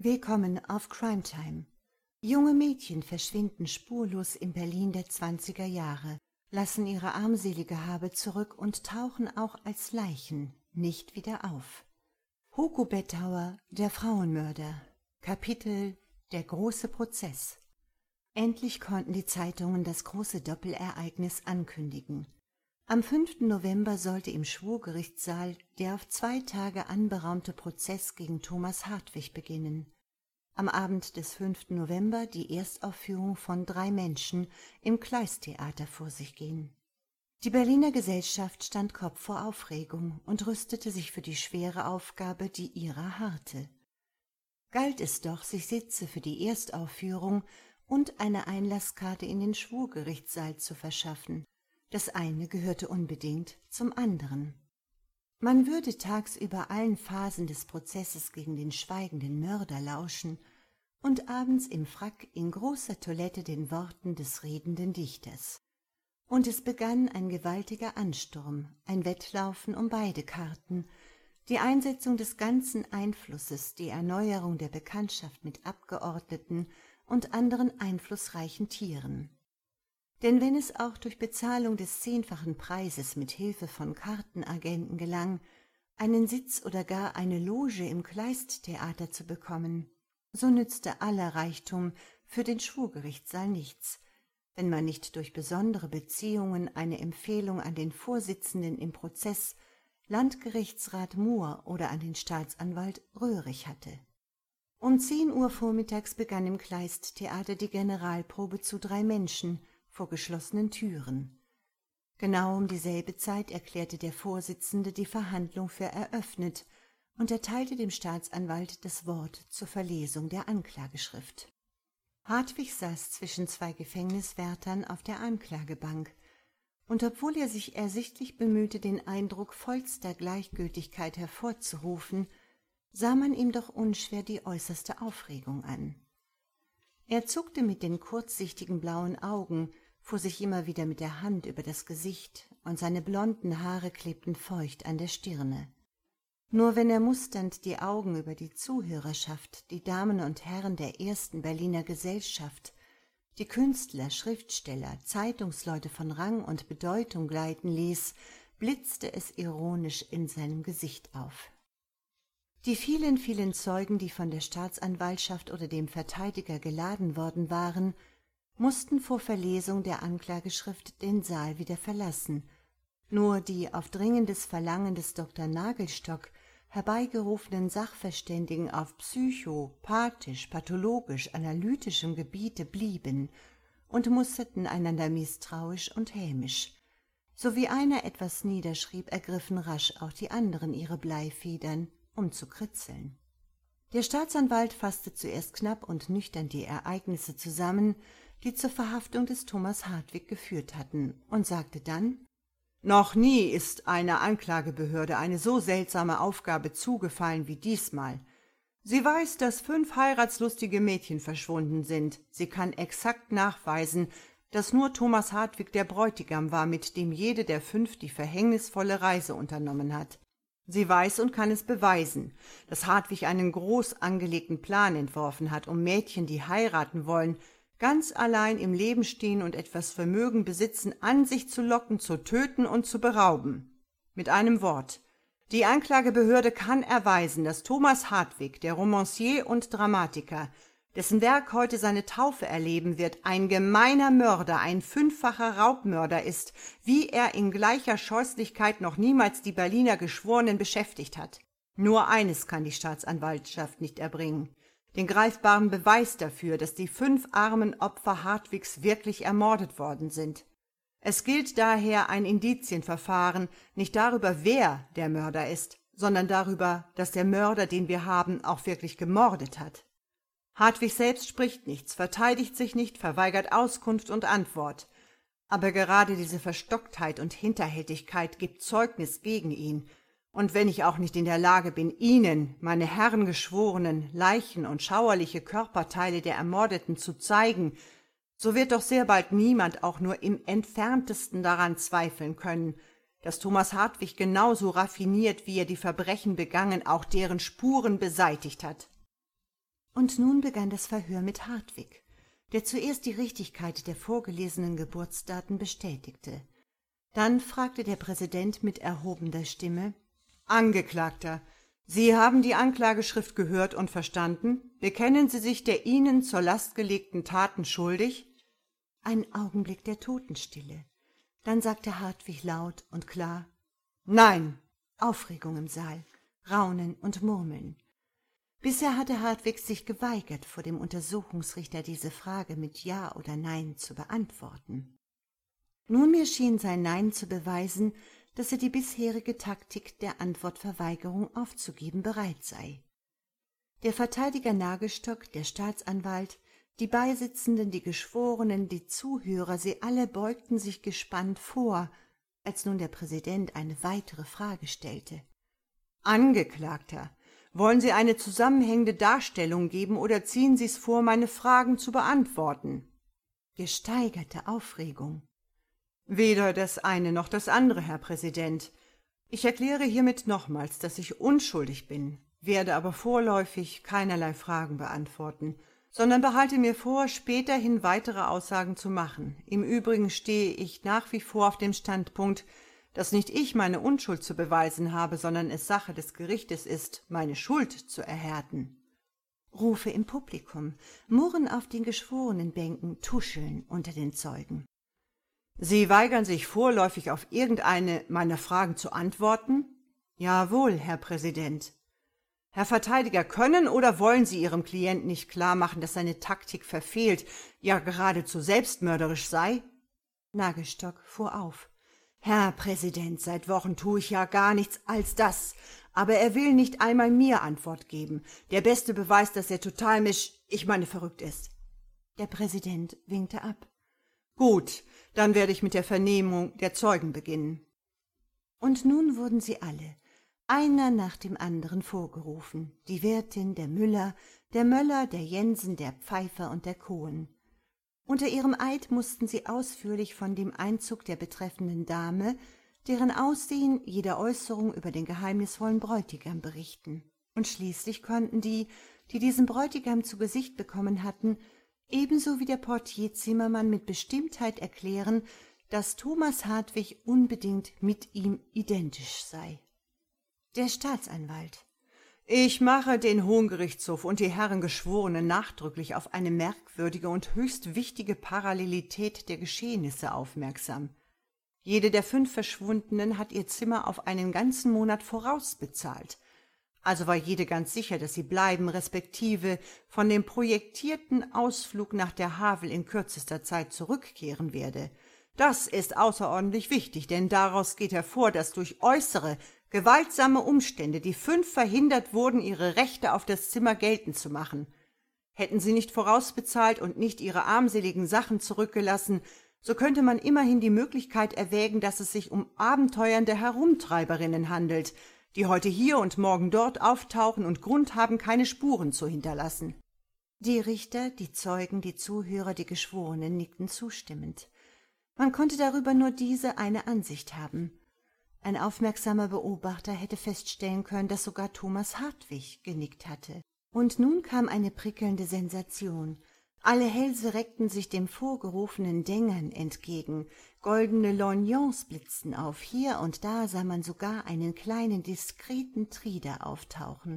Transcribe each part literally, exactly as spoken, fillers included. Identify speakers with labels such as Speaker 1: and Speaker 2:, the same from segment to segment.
Speaker 1: Willkommen auf Crime Time. Junge Mädchen verschwinden spurlos im Berlin der zwanziger Jahre, lassen ihre armselige Habe zurück und tauchen auch als Leichen nicht wieder auf. Hugo Bettauer, der Frauenmörder. Kapitel Der große Prozess. Endlich konnten die Zeitungen das große Doppelereignis ankündigen. Am fünften November sollte im Schwurgerichtssaal der auf zwei Tage anberaumte Prozess gegen Thomas Hartwig beginnen. Am Abend des fünften November die Erstaufführung von Drei Menschen im Kleisttheater vor sich gehen. Die Berliner Gesellschaft stand Kopf vor Aufregung und rüstete sich für die schwere Aufgabe, die ihrer harrte. Galt es doch, sich Sitze für die Erstaufführung und eine Einlasskarte in den Schwurgerichtssaal zu verschaffen. Das eine gehörte unbedingt zum anderen. Man würde tagsüber allen Phasen des Prozesses gegen den schweigenden Mörder lauschen und abends im Frack in großer Toilette den Worten des redenden Dichters. Und es begann ein gewaltiger Ansturm, ein Wettlaufen um beide Karten, die Einsetzung des ganzen Einflusses, die Erneuerung der Bekanntschaft mit Abgeordneten und anderen einflussreichen Tieren. Denn wenn es auch durch Bezahlung des zehnfachen Preises mit Hilfe von Kartenagenten gelang, einen Sitz oder gar eine Loge im Kleisttheater zu bekommen, so nützte aller Reichtum für den Schwurgerichtssaal nichts, wenn man nicht durch besondere Beziehungen eine Empfehlung an den Vorsitzenden im Prozess, Landgerichtsrat Mohr oder an den Staatsanwalt Röhrig hatte. Um zehn Uhr vormittags begann im Kleisttheater die Generalprobe zu Drei Menschen vor geschlossenen Türen. Genau um dieselbe Zeit erklärte der Vorsitzende die Verhandlung für eröffnet und erteilte dem Staatsanwalt das Wort zur Verlesung der Anklageschrift. Hartwig saß zwischen zwei Gefängniswärtern auf der Anklagebank, und obwohl er sich ersichtlich bemühte, den Eindruck vollster Gleichgültigkeit hervorzurufen, sah man ihm doch unschwer die äußerste Aufregung an. Er zuckte mit den kurzsichtigen blauen Augen, fuhr sich immer wieder mit der Hand über das Gesicht, und seine blonden Haare klebten feucht an der Stirne. Nur wenn er musternd die Augen über die Zuhörerschaft, die Damen und Herren der ersten Berliner Gesellschaft, die Künstler, Schriftsteller, Zeitungsleute von Rang und Bedeutung gleiten ließ, blitzte es ironisch in seinem Gesicht auf. Die vielen, vielen Zeugen, die von der Staatsanwaltschaft oder dem Verteidiger geladen worden waren, mussten vor Verlesung der Anklageschrift den Saal wieder verlassen. Nur die auf dringendes Verlangen des Doktor Nagelstock herbeigerufenen Sachverständigen auf psycho-, pathisch-, pathologisch-, analytischem Gebiete blieben und musterten einander misstrauisch und hämisch. So wie einer etwas niederschrieb, ergriffen rasch auch die anderen ihre Bleifedern, um zu kritzeln. Der Staatsanwalt fasste zuerst knapp und nüchtern die Ereignisse zusammen, die zur Verhaftung des Thomas Hartwig geführt hatten, und sagte dann: »Noch nie ist einer Anklagebehörde eine so seltsame Aufgabe zugefallen wie diesmal. Sie weiß, dass fünf heiratslustige Mädchen verschwunden sind. Sie kann exakt nachweisen, dass nur Thomas Hartwig der Bräutigam war, mit dem jede der fünf die verhängnisvolle Reise unternommen hat. Sie weiß und kann es beweisen, dass Hartwig einen groß angelegten Plan entworfen hat, um Mädchen, die heiraten wollen, ganz allein im Leben stehen und etwas Vermögen besitzen, an sich zu locken, zu töten und zu berauben. Mit einem Wort: Die Anklagebehörde kann erweisen, dass Thomas Hartwig, der Romancier und Dramatiker, dessen Werk heute seine Taufe erleben wird, ein gemeiner Mörder, ein fünffacher Raubmörder ist, wie er in gleicher Scheußlichkeit noch niemals die Berliner Geschworenen beschäftigt hat. Nur eines kann die Staatsanwaltschaft nicht erbringen: den greifbaren Beweis dafür, dass die fünf armen Opfer Hartwigs wirklich ermordet worden sind. Es gilt daher ein Indizienverfahren, nicht darüber, wer der Mörder ist, sondern darüber, dass der Mörder, den wir haben, auch wirklich gemordet hat. Hartwig selbst spricht nichts, verteidigt sich nicht, verweigert Auskunft und Antwort. Aber gerade diese Verstocktheit und Hinterhältigkeit gibt Zeugnis gegen ihn. Und wenn ich auch nicht in der Lage bin, Ihnen, meine Herren Geschworenen, Leichen und schauerliche Körperteile der Ermordeten zu zeigen, so wird doch sehr bald niemand auch nur im entferntesten daran zweifeln können, dass Thomas Hartwig genauso raffiniert, wie er die Verbrechen begangen, auch deren Spuren beseitigt hat. Und nun begann das Verhör mit Hartwig, der zuerst die Richtigkeit der vorgelesenen Geburtsdaten bestätigte. Dann fragte der Präsident mit erhobener Stimme: »Angeklagter, Sie haben die Anklageschrift gehört und verstanden. Bekennen Sie sich der Ihnen zur Last gelegten Taten schuldig?« Ein Augenblick der Totenstille. Dann sagte Hartwig laut und klar: »Nein!« Aufregung im Saal, Raunen und Murmeln. Bisher hatte Hartwig sich geweigert, vor dem Untersuchungsrichter diese Frage mit Ja oder Nein zu beantworten. Nunmehr schien sein Nein zu beweisen, dass er die bisherige Taktik der Antwortverweigerung aufzugeben bereit sei. Der Verteidiger Nagelstock, der Staatsanwalt, die Beisitzenden, die Geschworenen, die Zuhörer, sie alle beugten sich gespannt vor, als nun der Präsident eine weitere Frage stellte. »Angeklagter, wollen Sie eine zusammenhängende Darstellung geben oder ziehen Sie es vor, meine Fragen zu beantworten?« Gesteigerte Aufregung. »Weder das eine noch das andere, Herr Präsident. Ich erkläre hiermit nochmals, dass ich unschuldig bin, werde aber vorläufig keinerlei Fragen beantworten, sondern behalte mir vor, späterhin weitere Aussagen zu machen. Im Übrigen stehe ich nach wie vor auf dem Standpunkt, dass nicht ich meine Unschuld zu beweisen habe, sondern es Sache des Gerichtes ist, meine Schuld zu erhärten.« Rufe im Publikum, Murren auf den Geschworenenbänken, Tuscheln unter den Zeugen. »Sie weigern sich vorläufig auf irgendeine meiner Fragen zu antworten?« »Jawohl, Herr Präsident.« »Herr Verteidiger, können oder wollen Sie Ihrem Klienten nicht klarmachen, dass seine Taktik verfehlt, ja geradezu selbstmörderisch sei?« Nagelstock fuhr auf. »Herr Präsident, seit Wochen tue ich ja gar nichts als das, aber er will nicht einmal mir Antwort geben. Der beste Beweis, dass er total misch, ich meine verrückt ist.« Der Präsident winkte ab. »Gut, dann werde ich mit der Vernehmung der Zeugen beginnen.« Und nun wurden sie alle, einer nach dem anderen, vorgerufen, die Wirtin, der Müller, der Möller, der Jensen, der Pfeifer und der Cohen. Unter ihrem Eid mussten sie ausführlich von dem Einzug der betreffenden Dame, deren Aussehen, jeder Äußerung über den geheimnisvollen Bräutigam berichten. Und schließlich konnten die, die diesen Bräutigam zu Gesicht bekommen hatten, ebenso wie der Portier Zimmermann mit Bestimmtheit erklären, dass Thomas Hartwig unbedingt mit ihm identisch sei. Der Staatsanwalt: »Ich mache den Hohen Gerichtshof und die Herren Geschworenen nachdrücklich auf eine merkwürdige und höchst wichtige Parallelität der Geschehnisse aufmerksam. Jede der fünf Verschwundenen hat ihr Zimmer auf einen ganzen Monat vorausbezahlt. Also war jede ganz sicher, dass sie bleiben, respektive von dem projektierten Ausflug nach der Havel in kürzester Zeit zurückkehren werde. Das ist außerordentlich wichtig, denn daraus geht hervor, dass durch äußere, gewaltsame Umstände die fünf verhindert wurden, ihre Rechte auf das Zimmer geltend zu machen. Hätten sie nicht vorausbezahlt und nicht ihre armseligen Sachen zurückgelassen, so könnte man immerhin die Möglichkeit erwägen, dass es sich um abenteuernde Herumtreiberinnen handelt, die heute hier und morgen dort auftauchen und Grund haben, keine Spuren zu hinterlassen.« Die Richter, die Zeugen, die Zuhörer, die Geschworenen nickten zustimmend. Man konnte darüber nur diese eine Ansicht haben. Ein aufmerksamer Beobachter hätte feststellen können, dass sogar Thomas Hartwig genickt hatte. Und nun kam eine prickelnde Sensation. Alle Hälse reckten sich dem vorgerufenen Dängern entgegen, goldene Lorgnons blitzten auf, hier und da sah man sogar einen kleinen, diskreten Trieder auftauchen.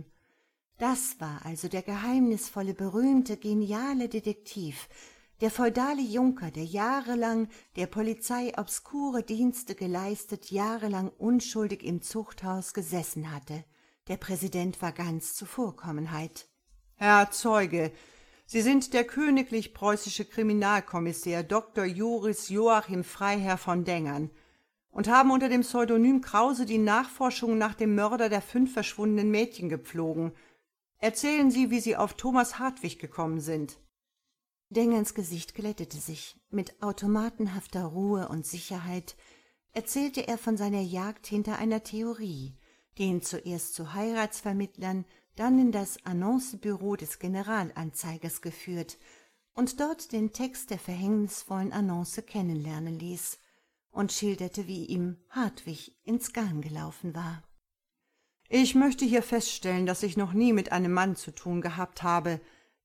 Speaker 1: Das war also der geheimnisvolle, berühmte, geniale Detektiv, der feudale Junker, der jahrelang der Polizei obskure Dienste geleistet, jahrelang unschuldig im Zuchthaus gesessen hatte. Der Präsident war ganz Zuvorkommenheit. »Herr Zeuge, Sie sind der königlich-preußische Kriminalkommissär Doktor Joris Joachim Freiherr von Dengern und haben unter dem Pseudonym Krause die Nachforschungen nach dem Mörder der fünf verschwundenen Mädchen gepflogen. Erzählen Sie, wie Sie auf Thomas Hartwig gekommen sind.« Dengerns Gesicht glättete sich. Mit automatenhafter Ruhe und Sicherheit erzählte er von seiner Jagd hinter einer Theorie, die ihn zuerst zu Heiratsvermittlern, dann in das Annoncebüro des Generalanzeigers geführt und dort den Text der verhängnisvollen Annonce kennenlernen ließ und schilderte, wie ihm Hartwig ins Garn gelaufen war. »Ich möchte hier feststellen, dass ich noch nie mit einem Mann zu tun gehabt habe,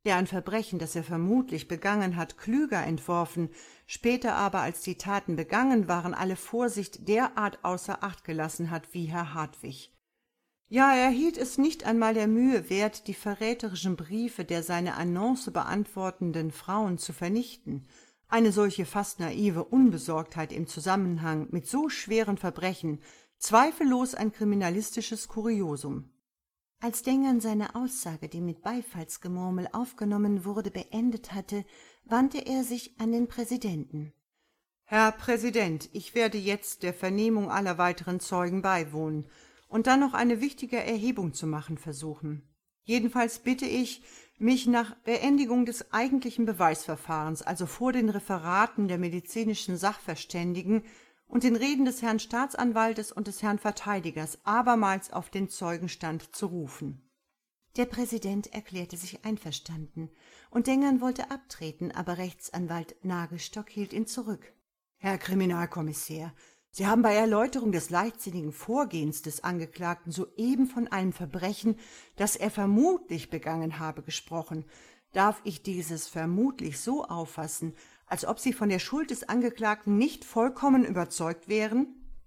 Speaker 1: der ein Verbrechen, das er vermutlich begangen hat, klüger entworfen, später aber, als die Taten begangen waren, alle Vorsicht derart außer Acht gelassen hat wie Herr Hartwig. Ja, er hielt es nicht einmal der Mühe wert, die verräterischen Briefe der seine Annonce beantwortenden Frauen zu vernichten. Eine solche fast naive Unbesorgtheit im Zusammenhang mit so schweren Verbrechen, zweifellos ein kriminalistisches Kuriosum. Als Dengern seine Aussage, die mit Beifallsgemurmel aufgenommen wurde, beendet hatte, wandte er sich an den Präsidenten. »Herr Präsident, ich werde jetzt der Vernehmung aller weiteren Zeugen beiwohnen und dann noch eine wichtige Erhebung zu machen versuchen. Jedenfalls bitte ich, mich nach Beendigung des eigentlichen Beweisverfahrens, also vor den Referaten der medizinischen Sachverständigen und den Reden des Herrn Staatsanwaltes und des Herrn Verteidigers, abermals auf den Zeugenstand zu rufen.« Der Präsident erklärte sich einverstanden, und Dengern wollte abtreten, aber Rechtsanwalt Nagelstock hielt ihn zurück. »Herr Kriminalkommissär, Sie haben bei Erläuterung des leichtsinnigen Vorgehens des Angeklagten soeben von einem Verbrechen, das er vermutlich begangen habe, gesprochen. Darf ich dieses vermutlich so auffassen, als ob Sie von der Schuld des Angeklagten nicht vollkommen überzeugt wären?«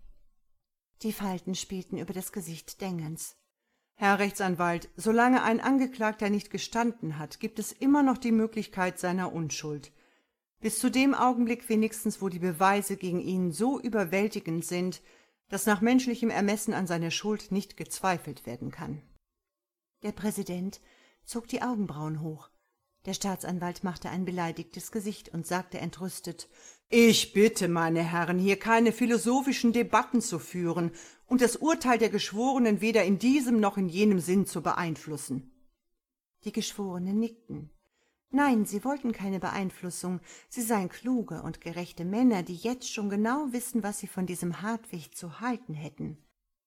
Speaker 1: Die Falten spielten über das Gesicht Dengerns. »Herr Rechtsanwalt, solange ein Angeklagter nicht gestanden hat, gibt es immer noch die Möglichkeit seiner Unschuld. Bis zu dem Augenblick wenigstens, wo die Beweise gegen ihn so überwältigend sind, dass nach menschlichem Ermessen an seiner Schuld nicht gezweifelt werden kann.« Der Präsident zog die Augenbrauen hoch. Der Staatsanwalt machte ein beleidigtes Gesicht und sagte entrüstet: »Ich bitte, meine Herren, hier keine philosophischen Debatten zu führen und das Urteil der Geschworenen weder in diesem noch in jenem Sinn zu beeinflussen.« Die Geschworenen nickten. Nein, sie wollten keine Beeinflussung, sie seien kluge und gerechte Männer, die jetzt schon genau wissen, was sie von diesem Hartwig zu halten hätten.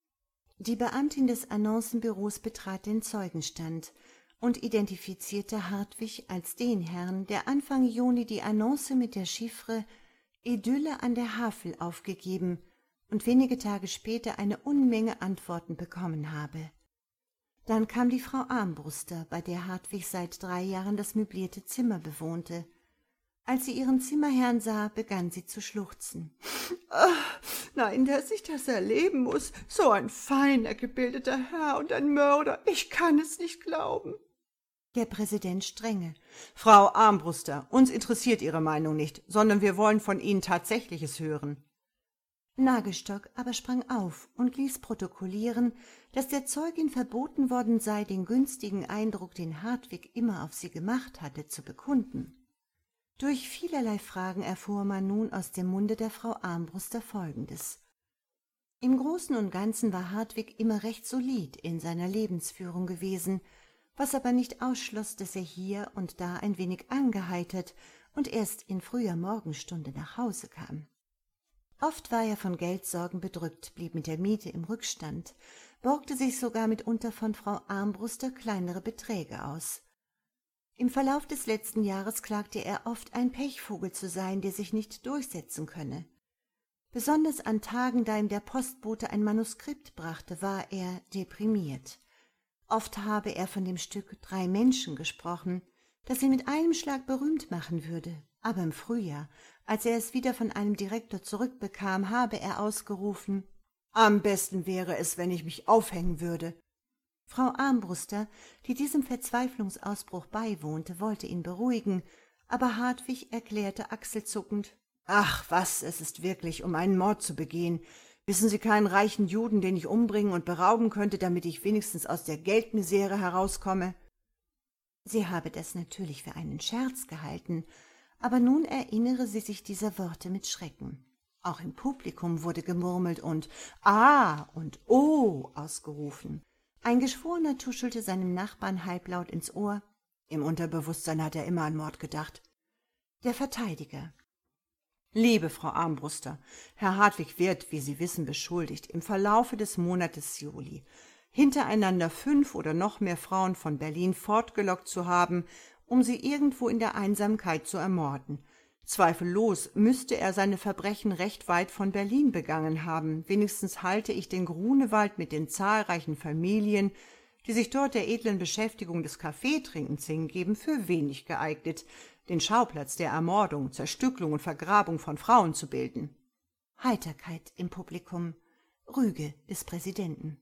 Speaker 1: Die Beamtin des Annoncenbüros betrat den Zeugenstand und identifizierte Hartwig als den Herrn, der Anfang Juni die Annonce mit der Chiffre »Idylle an der Havel« aufgegeben und wenige Tage später eine Unmenge Antworten bekommen habe. Dann kam die Frau Armbruster, bei der Hartwig seit drei Jahren das möblierte Zimmer bewohnte. Als sie ihren Zimmerherrn sah, begann sie zu schluchzen. »Ach, nein, dass ich das erleben muß, so ein feiner, gebildeter Herr und ein Mörder, ich kann es nicht glauben.« Der Präsident strenge. »Frau Armbruster, uns interessiert Ihre Meinung nicht, sondern wir wollen von Ihnen Tatsächliches hören.« Nagelstock aber sprang auf und ließ protokollieren, dass der Zeugin verboten worden sei, den günstigen Eindruck, den Hartwig immer auf sie gemacht hatte, zu bekunden. Durch vielerlei Fragen erfuhr man nun aus dem Munde der Frau Armbruster Folgendes: Im Großen und Ganzen war Hartwig immer recht solid in seiner Lebensführung gewesen, was aber nicht ausschloss, dass er hier und da ein wenig angeheitert und erst in früher Morgenstunde nach Hause kam. Oft war er von Geldsorgen bedrückt, blieb mit der Miete im Rückstand, borgte sich sogar mitunter von Frau Armbruster kleinere Beträge aus. Im Verlauf des letzten Jahres klagte er oft, ein Pechvogel zu sein, der sich nicht durchsetzen könne. Besonders an Tagen, da ihm der Postbote ein Manuskript brachte, war er deprimiert. Oft habe er von dem Stück »Drei Menschen« gesprochen, das ihn mit einem Schlag berühmt machen würde. Aber im Frühjahr, als er es wieder von einem Direktor zurückbekam, habe er ausgerufen: »Am besten wäre es, wenn ich mich aufhängen würde.« Frau Armbruster, die diesem Verzweiflungsausbruch beiwohnte, wollte ihn beruhigen, aber Hartwig erklärte achselzuckend: »Ach was, es ist wirklich, um einen Mord zu begehen. Wissen Sie keinen reichen Juden, den ich umbringen und berauben könnte, damit ich wenigstens aus der Geldmisere herauskomme?« Sie habe das natürlich für einen Scherz gehalten, aber nun erinnere sie sich dieser Worte mit Schrecken. Auch im Publikum wurde gemurmelt und »Ah« und »Oh« ausgerufen. Ein Geschworener tuschelte seinem Nachbarn halblaut ins Ohr. Im Unterbewusstsein hat er immer an Mord gedacht. Der Verteidiger: »Liebe Frau Armbruster, Herr Hartwig wird, wie Sie wissen, beschuldigt, im Verlaufe des Monates Juli hintereinander fünf oder noch mehr Frauen von Berlin fortgelockt zu haben, um sie irgendwo in der Einsamkeit zu ermorden. Zweifellos müsste er seine Verbrechen recht weit von Berlin begangen haben. Wenigstens halte ich den Grunewald mit den zahlreichen Familien, die sich dort der edlen Beschäftigung des Kaffeetrinkens hingeben, für wenig geeignet, den Schauplatz der Ermordung, Zerstückelung und Vergrabung von Frauen zu bilden. Heiterkeit im Publikum, Rüge des Präsidenten.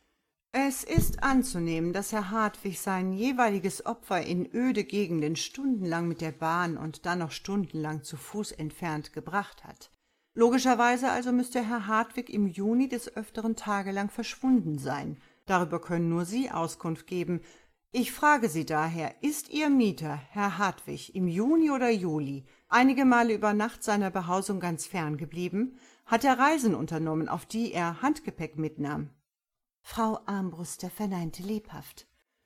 Speaker 1: Es ist anzunehmen, dass Herr Hartwig sein jeweiliges Opfer in öde Gegenden stundenlang mit der Bahn und dann noch stundenlang zu Fuß entfernt gebracht hat. Logischerweise also müsste Herr Hartwig im Juni des Öfteren tagelang verschwunden sein. Darüber können nur Sie Auskunft geben. Ich frage Sie daher, ist Ihr Mieter, Herr Hartwig, im Juni oder Juli einige Male über Nacht seiner Behausung ganz fern geblieben? Hat er Reisen unternommen, auf die er Handgepäck mitnahm? Frau Armbruster verneinte lebhaft.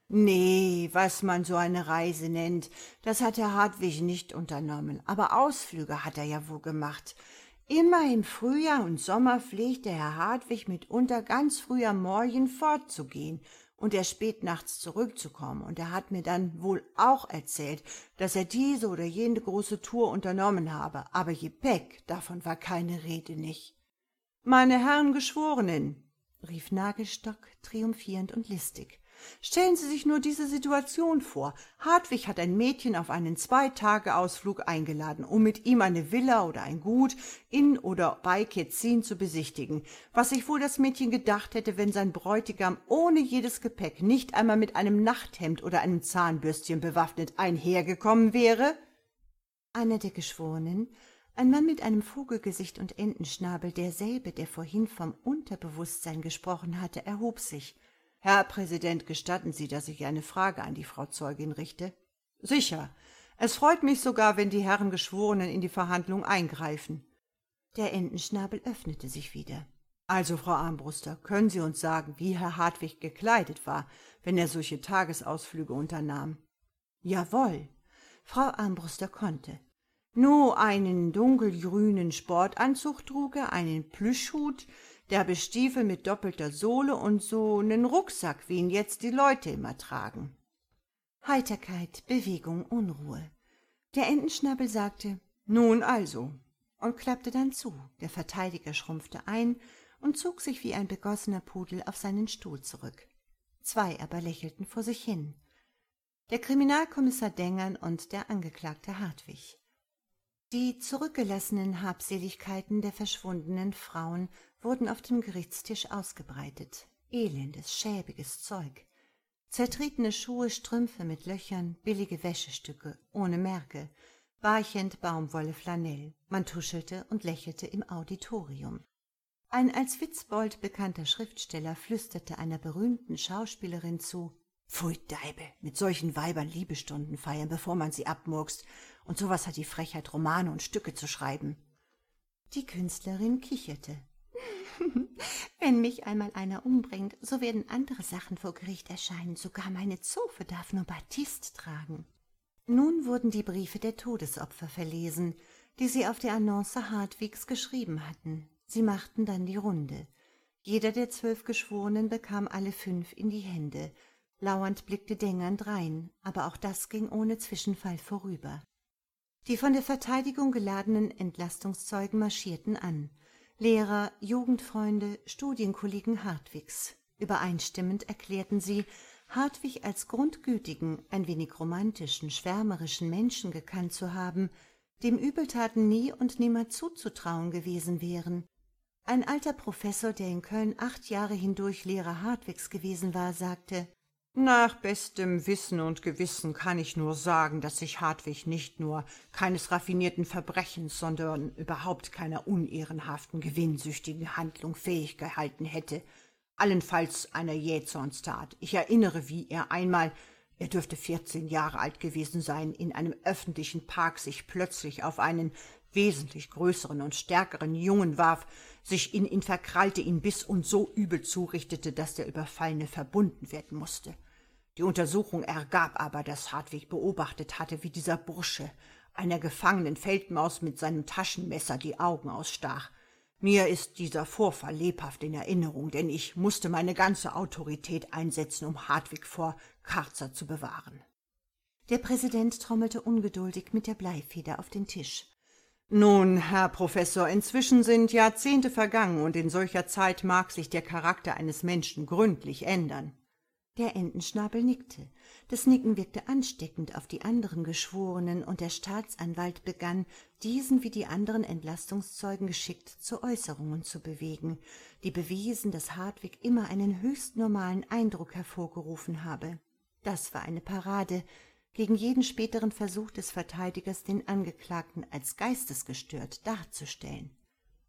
Speaker 1: »Nee, was man so eine Reise nennt, das hat Herr Hartwig nicht unternommen, aber Ausflüge hat er ja wohl gemacht. Immer im Frühjahr und Sommer pflegte Herr Hartwig mitunter ganz früh am Morgen fortzugehen und erst spät nachts zurückzukommen, und er hat mir dann wohl auch erzählt, dass er diese oder jene große Tour unternommen habe, aber Gepäck, davon war keine Rede nicht.« »Meine Herren Geschworenen«, rief Nagelstock triumphierend und listig, »stellen Sie sich nur diese Situation vor. Hartwig hat ein Mädchen auf einen Zwei-Tage-Ausflug eingeladen, um mit ihm eine Villa oder ein Gut in oder bei Ketzin zu besichtigen. Was sich wohl das Mädchen gedacht hätte, wenn sein Bräutigam ohne jedes Gepäck, nicht einmal mit einem Nachthemd oder einem Zahnbürstchen bewaffnet, einhergekommen wäre?« Einer der Geschworenen, ein Mann mit einem Vogelgesicht und Entenschnabel, derselbe, der vorhin vom Unterbewusstsein gesprochen hatte, erhob sich. »Herr Präsident, gestatten Sie, dass ich eine Frage an die Frau Zeugin richte?« »Sicher. Es freut mich sogar, wenn die Herren Geschworenen in die Verhandlung eingreifen.« Der Entenschnabel öffnete sich wieder. »Also, Frau Armbruster, können Sie uns sagen, wie Herr Hartwig gekleidet war, wenn er solche Tagesausflüge unternahm?« »Jawohl.« Frau Armbruster konnte. »Nu, einen dunkelgrünen Sportanzug trug er, einen Plüschhut, derbe Stiefel mit doppelter Sohle und so nen Rucksack, wie ihn jetzt die Leute immer tragen.« Heiterkeit, Bewegung, Unruhe. Der Entenschnabel sagte, »Nun also«, und klappte dann zu. Der Verteidiger schrumpfte ein und zog sich wie ein begossener Pudel auf seinen Stuhl zurück. Zwei aber lächelten vor sich hin. Der Kriminalkommissar Dengern und der Angeklagte Hartwig. Die zurückgelassenen Habseligkeiten der verschwundenen Frauen wurden auf dem Gerichtstisch ausgebreitet. Elendes, schäbiges Zeug. Zertretene Schuhe, Strümpfe mit Löchern, billige Wäschestücke, ohne Märkte, Barchent, Baumwolle, Flanell. Man tuschelte und lächelte im Auditorium. Ein als Witzbold bekannter Schriftsteller flüsterte einer berühmten Schauspielerin zu, »Pfui Deibe, mit solchen Weibern Liebestunden feiern, bevor man sie abmurkst, und sowas hat die Frechheit, Romane und Stücke zu schreiben.« Die Künstlerin kicherte. »Wenn mich einmal einer umbringt, so werden andere Sachen vor Gericht erscheinen, sogar meine Zofe darf nur Batist tragen.« Nun wurden die Briefe der Todesopfer verlesen, die sie auf der Annonce Hartwigs geschrieben hatten. Sie machten dann die Runde. Jeder der zwölf Geschworenen bekam alle fünf in die Hände. Lauernd blickte Dengern drein, aber auch das ging ohne Zwischenfall vorüber. Die von der Verteidigung geladenen Entlastungszeugen marschierten an. Lehrer, Jugendfreunde, Studienkollegen Hartwigs. Übereinstimmend erklärten sie, Hartwig als grundgütigen, ein wenig romantischen, schwärmerischen Menschen gekannt zu haben, dem Übeltaten nie und nimmer zuzutrauen gewesen wären. Ein alter Professor, der in Köln acht Jahre hindurch Lehrer Hartwigs gewesen war, sagte, »Nach bestem Wissen und Gewissen kann ich nur sagen, dass sich Hartwig nicht nur keines raffinierten Verbrechens, sondern überhaupt keiner unehrenhaften, gewinnsüchtigen Handlung fähig gehalten hätte, allenfalls einer Jähzornstat. Ich erinnere, wie er einmal, er dürfte vierzehn Jahre alt gewesen sein, in einem öffentlichen Park sich plötzlich auf einen wesentlich größeren und stärkeren Jungen warf, sich in ihn verkrallte, ihn biss und so übel zurichtete, dass der Überfallene verbunden werden musste. Die Untersuchung ergab aber, dass Hartwig beobachtet hatte, wie dieser Bursche einer gefangenen Feldmaus mit seinem Taschenmesser die Augen ausstach. Mir ist dieser Vorfall lebhaft in Erinnerung, denn ich musste meine ganze Autorität einsetzen, um Hartwig vor Karzer zu bewahren.« Der Präsident trommelte ungeduldig mit der Bleifeder auf den Tisch. »Nun, Herr Professor, inzwischen sind Jahrzehnte vergangen, und in solcher Zeit mag sich der Charakter eines Menschen gründlich ändern.« Der Entenschnabel nickte. Das Nicken wirkte ansteckend auf die anderen Geschworenen, und der Staatsanwalt begann, diesen wie die anderen Entlastungszeugen geschickt zu Äußerungen zu bewegen, die bewiesen, dass Hartwig immer einen höchst normalen Eindruck hervorgerufen habe. Das war eine Parade gegen jeden späteren Versuch des Verteidigers, den Angeklagten als geistesgestört darzustellen.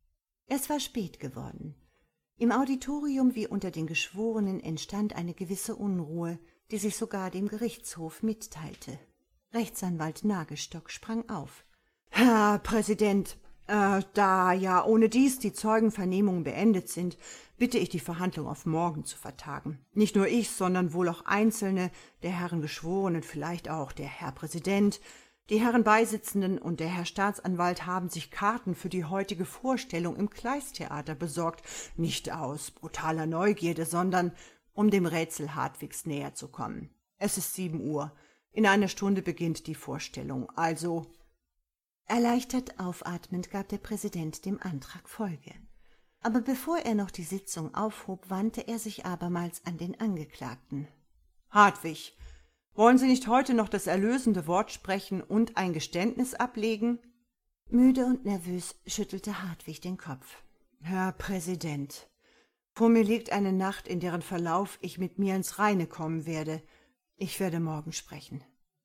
Speaker 1: Es war spät geworden. Im Auditorium wie unter den Geschworenen entstand eine gewisse Unruhe, die sich sogar dem Gerichtshof mitteilte. Rechtsanwalt Nagelstock sprang auf. »Herr Präsident, äh, da ja ohnedies die Zeugenvernehmungen beendet sind, bitte ich, die Verhandlung auf morgen zu vertagen. Nicht nur ich, sondern wohl auch einzelne der Herren Geschworenen, vielleicht auch der Herr Präsident, die Herren Beisitzenden und der Herr Staatsanwalt haben sich Karten für die heutige Vorstellung im Kleisttheater besorgt, nicht aus brutaler Neugierde, sondern um dem Rätsel Hartwigs näher zu kommen. Es ist sieben Uhr. In einer Stunde beginnt die Vorstellung, also…« Erleichtert aufatmend gab der Präsident dem Antrag Folge. Aber bevor er noch die Sitzung aufhob, wandte er sich abermals an den Angeklagten. »Hartwig, wollen Sie nicht heute noch das erlösende Wort sprechen und ein Geständnis ablegen?« Müde und nervös schüttelte Hartwig den Kopf. »Herr Präsident, vor mir liegt eine Nacht, in deren Verlauf ich mit mir ins Reine kommen werde. Ich werde morgen sprechen.«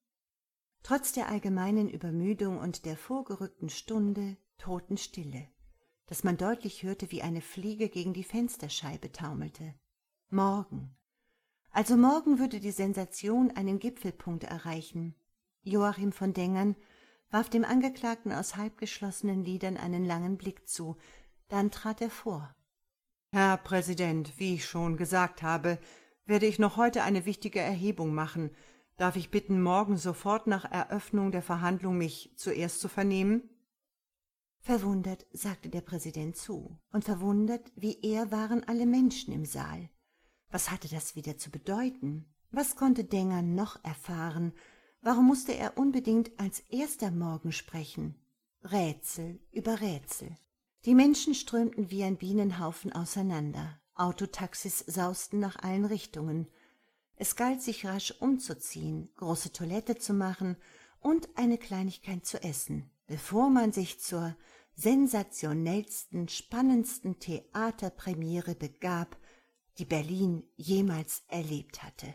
Speaker 1: Trotz der allgemeinen Übermüdung und der vorgerückten Stunde Totenstille, dass man deutlich hörte, wie eine Fliege gegen die Fensterscheibe taumelte. Morgen. Also morgen würde die Sensation einen Gipfelpunkt erreichen. Joachim von Dengern warf dem Angeklagten aus halbgeschlossenen Lidern einen langen Blick zu, dann trat er vor. »Herr Präsident, wie ich schon gesagt habe, werde ich noch heute eine wichtige Erhebung machen. Darf ich bitten, morgen sofort nach Eröffnung der Verhandlung mich zuerst zu vernehmen?« Verwundert sagte der Präsident zu, und verwundert wie er waren alle Menschen im Saal. Was hatte das wieder zu bedeuten? Was konnte Dengern noch erfahren? Warum musste er unbedingt als erster morgen sprechen? Rätsel über Rätsel. Die Menschen strömten wie ein Bienenhaufen auseinander. Autotaxis sausten nach allen Richtungen. Es galt, sich rasch umzuziehen, große Toilette zu machen und eine Kleinigkeit zu essen, bevor man sich zur sensationellsten, spannendsten Theaterpremiere begab, die Berlin jemals erlebt hatte.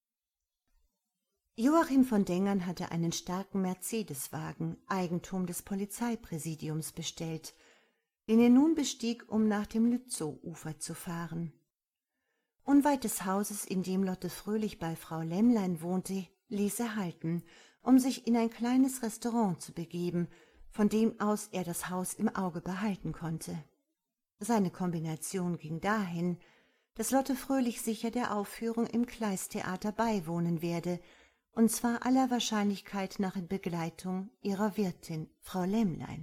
Speaker 1: Joachim von Dengern hatte einen starken Mercedeswagen, Eigentum des Polizeipräsidiums, bestellt, den er nun bestieg, um nach dem Lützow-Ufer zu fahren. Unweit des Hauses, in dem Lotte Fröhlich bei Frau Lämmlein wohnte, ließ er halten, um sich in ein kleines Restaurant zu begeben, von dem aus er das Haus im Auge behalten konnte. Seine Kombination ging dahin, dass Lotte Fröhlich sicher der Aufführung im Kleisttheater beiwohnen werde, und zwar aller Wahrscheinlichkeit nach in Begleitung ihrer Wirtin, Frau Lämmlein.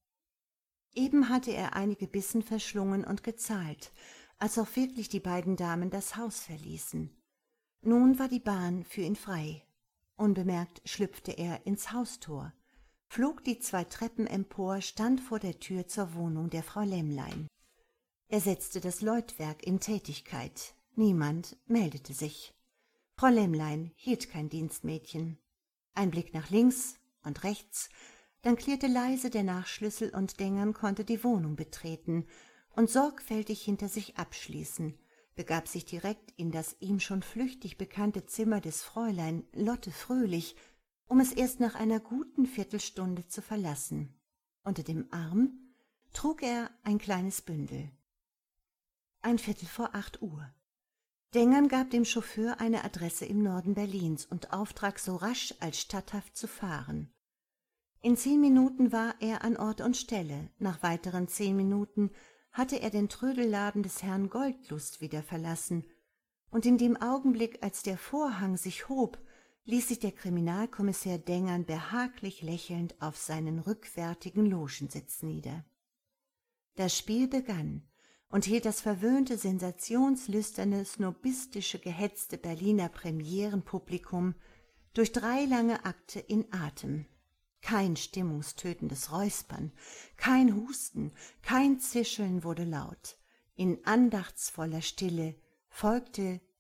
Speaker 1: Eben hatte er einige Bissen verschlungen und gezahlt, als auch wirklich die beiden Damen das Haus verließen. Nun war die Bahn für ihn frei. Unbemerkt schlüpfte er ins Haustor, flog die zwei Treppen empor, stand vor der Tür zur Wohnung der Frau Lämmlein. Er setzte das Läutwerk in Tätigkeit. Niemand meldete sich. Frau Lämmlein hielt kein Dienstmädchen. Ein Blick nach links und rechts, dann klirrte leise der Nachschlüssel und Dengern konnte die Wohnung betreten und sorgfältig hinter sich abschließen, begab sich direkt in das ihm schon flüchtig bekannte Zimmer des Fräulein Lotte Fröhlich, um es erst nach einer guten Viertelstunde zu verlassen. Unter dem Arm trug er ein kleines Bündel. Ein Viertel vor acht Uhr. Dengern gab dem Chauffeur eine Adresse im Norden Berlins und Auftrag, so rasch als statthaft zu fahren. In zehn Minuten war er an Ort und Stelle. Nach weiteren zehn Minuten hatte er den Trödelladen des Herrn Goldlust wieder verlassen, und in dem Augenblick, als der Vorhang sich hob, ließ sich der Kriminalkommissär Dengern behaglich lächelnd auf seinen rückwärtigen Logensitz nieder. Das Spiel begann und hielt das verwöhnte, sensationslüsterne, snobistische, gehetzte Berliner Premierenpublikum durch drei lange Akte in Atem. Kein stimmungstötendes Räuspern, kein Husten, kein Zischeln wurde laut. In andachtsvoller Stille folgte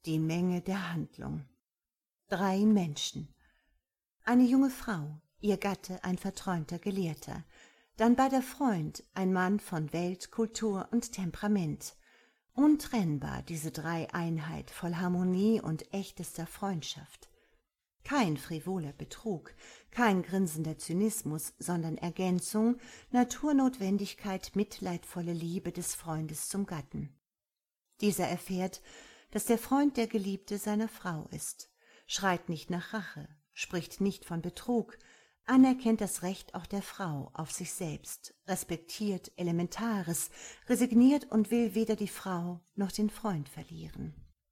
Speaker 1: die Menge der Handlung. Drei Menschen. Eine junge Frau, ihr Gatte ein verträumter Gelehrter, dann beider Freund, ein Mann von Welt, Kultur und Temperament. Untrennbar diese Dreieinheit voll Harmonie und echtester Freundschaft. Kein frivoler Betrug, kein grinsender Zynismus, sondern Ergänzung, Naturnotwendigkeit, mitleidvolle Liebe des Freundes zum Gatten. Dieser erfährt, dass der Freund der Geliebte seiner Frau ist, schreit nicht nach Rache, spricht nicht von Betrug, anerkennt das Recht auch der Frau auf sich selbst, respektiert Elementares, resigniert und will weder die Frau noch den Freund verlieren.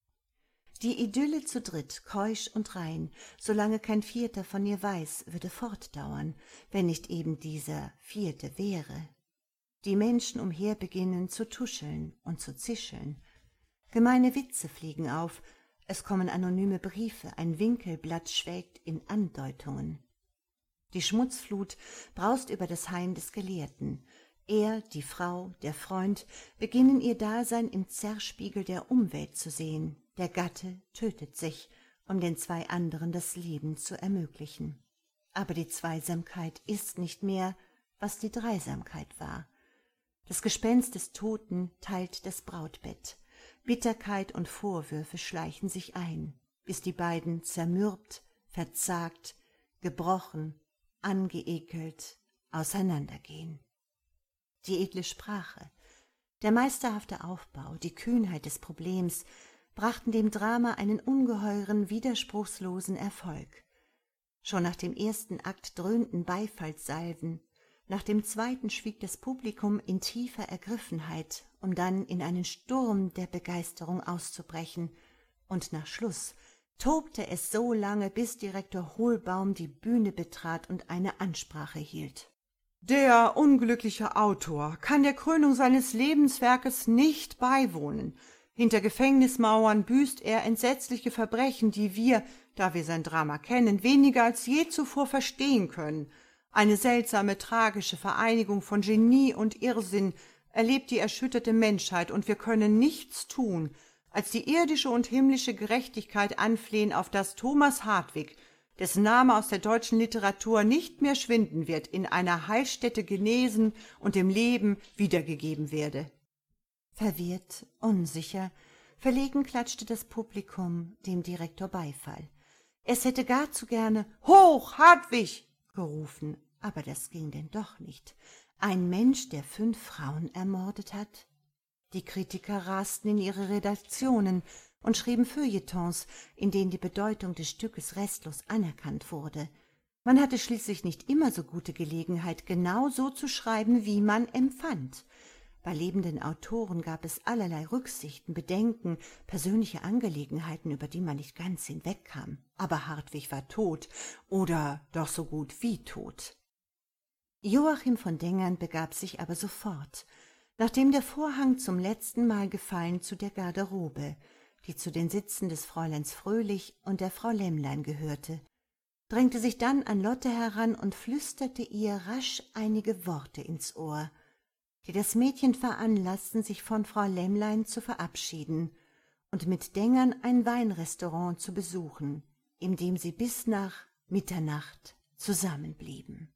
Speaker 1: Die Idylle zu dritt, keusch und rein, solange kein Vierter von ihr weiß, würde fortdauern, wenn nicht eben dieser Vierte wäre. Die Menschen umher beginnen zu tuscheln und zu zischeln. Gemeine Witze fliegen auf, es kommen anonyme Briefe, ein Winkelblatt schwelgt in Andeutungen. Die Schmutzflut braust über das Heim des Gelehrten. Er, die Frau, der Freund beginnen ihr Dasein im Zerspiegel der Umwelt zu sehen. Der Gatte tötet sich, um den zwei anderen das Leben zu ermöglichen. Aber die Zweisamkeit ist nicht mehr, was die Dreisamkeit war. Das Gespenst des Toten teilt das Brautbett. Bitterkeit und Vorwürfe schleichen sich ein, bis die beiden zermürbt, verzagt, gebrochen, angeekelt auseinandergehen. Die edle Sprache, der meisterhafte Aufbau, die Kühnheit des Problems brachten dem Drama einen ungeheuren, widerspruchslosen Erfolg. Schon nach dem ersten Akt dröhnten Beifallssalven, nach dem zweiten schwieg das Publikum in tiefer Ergriffenheit, um dann in einen Sturm der Begeisterung auszubrechen, und nach Schluss tobte es so lange, bis Direktor Hohlbaum die Bühne betrat und eine Ansprache hielt.
Speaker 2: Der unglückliche Autor kann der Krönung seines Lebenswerkes nicht beiwohnen. Hinter Gefängnismauern büßt er entsetzliche Verbrechen, die wir, da wir sein Drama kennen, weniger als je zuvor verstehen können. Eine seltsame, tragische Vereinigung von Genie und Irrsinn erlebt die erschütterte Menschheit, und wir können nichts tun, als die irdische und himmlische Gerechtigkeit anflehen, auf dass Thomas Hartwig, dessen Name aus der deutschen Literatur nicht mehr schwinden wird, in einer Heilstätte genesen und dem Leben wiedergegeben werde.
Speaker 1: Verwirrt, unsicher, verlegen klatschte das Publikum dem Direktor Beifall. Es hätte gar zu gerne »Hoch, Hartwig!« gerufen, aber das ging denn doch nicht. Ein Mensch, der fünf Frauen ermordet hat? Die Kritiker rasten in ihre Redaktionen und schrieben Feuilletons, in denen die Bedeutung des Stückes restlos anerkannt wurde. Man hatte schließlich nicht immer so gute Gelegenheit, genau so zu schreiben, wie man empfand. Bei lebenden Autoren gab es allerlei Rücksichten, Bedenken, persönliche Angelegenheiten, über die man nicht ganz hinwegkam. Aber Hartwig war tot oder doch so gut wie tot. Joachim von Dengern begab sich aber sofort, nachdem der Vorhang zum letzten Mal gefallen, zu der Garderobe, die zu den Sitzen des Fräuleins Fröhlich und der Frau Lämmlein gehörte, drängte sich dann an Lotte heran und flüsterte ihr rasch einige Worte ins Ohr, die das Mädchen veranlassten, sich von Frau Lämmlein zu verabschieden und mit Dengern ein Weinrestaurant zu besuchen, in dem sie bis nach Mitternacht zusammenblieben.